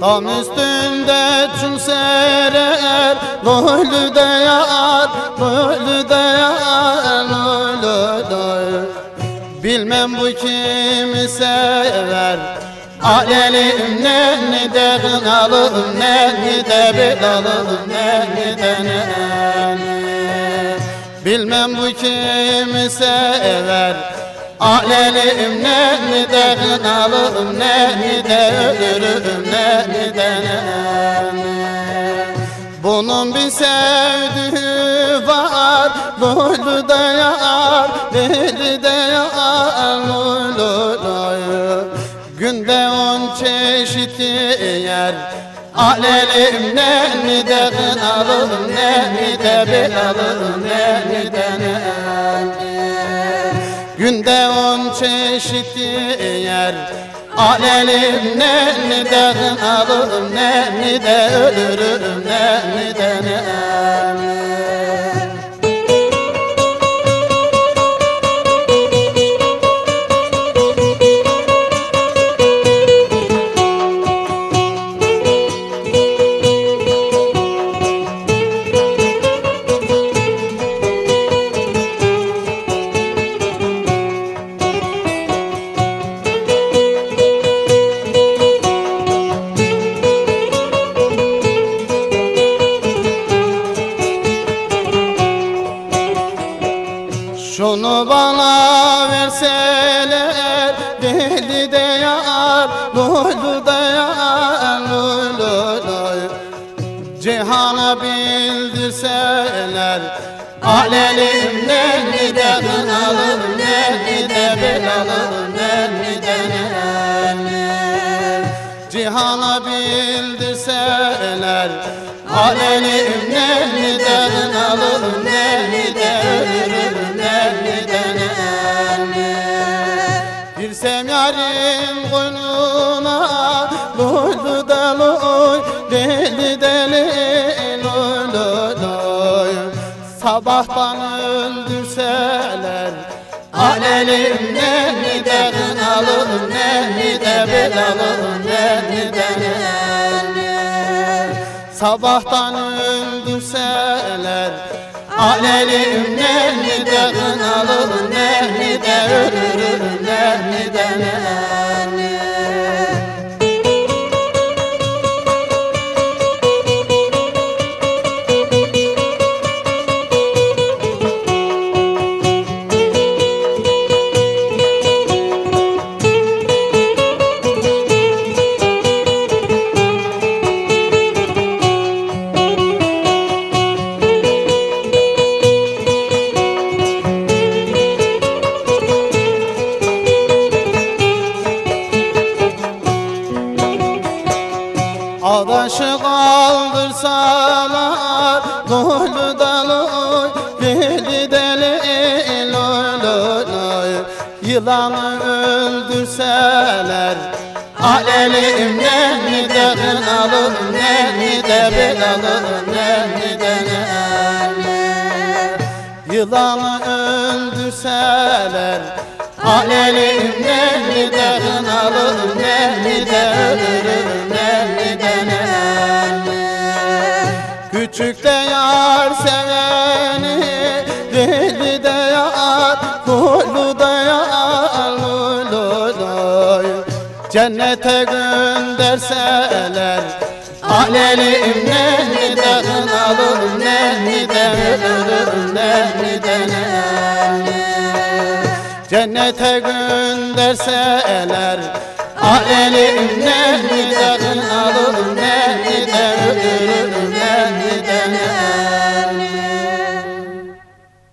Gam üstünde çün serer, loylu da yar, loylu da yar, loylu da. Bilmem bu kimi sever, alelim ne de gınalım, ne de belalım, ne de ne. Bilmem bu kimi sever, alelim ne de gınalım, ne de ölürüm, ne de ne. Bunun bir sevdiği var, loylu da yar, deli de yar, loylu da. Günde 10 çeşit yer, alelim ne de gınalım, ne de belalım, ne de ne. Günde 10 çeşit yer, alelim ne de gınalım, ne de ölürüm, ne de ne. Şunu bana verseler, deli de yar, loylu da yar, loylu da. Cihana bildirseler, alelim ne de gınalım, ne de belalım, ne de ne. Cihana bildirseler, alelim ne de gınalım, ne de ölürüm, ne de ne. Girsem yarın koynuna, loylu da loy, deli deli loylu loy. Sabahtan öldürseler, alelim ne de gınalım, ne de belalım, ne de ne. Sabahtan öldürseler, alelim ne de gınalım, ne de ölürüm, ne de ne. Adaşı kaldırsalar, loylu da loy, deli deli loylu loy. Yılanı öldürseler, alelim ne de gınalım, ne de belalım, ne de ne. Yılanı öldürseler, alelim ne de gınalım, ne de ölürüm, ne de ne. Küçük de yar seveni, deli de yar, loylu da yar, loylu loy. Cennete gönderseler, alelim ne de gınalım, ne de ölürüm, ne de ne. Cennete gönderseler, alelim ne de gınalım, ne de ölürüm,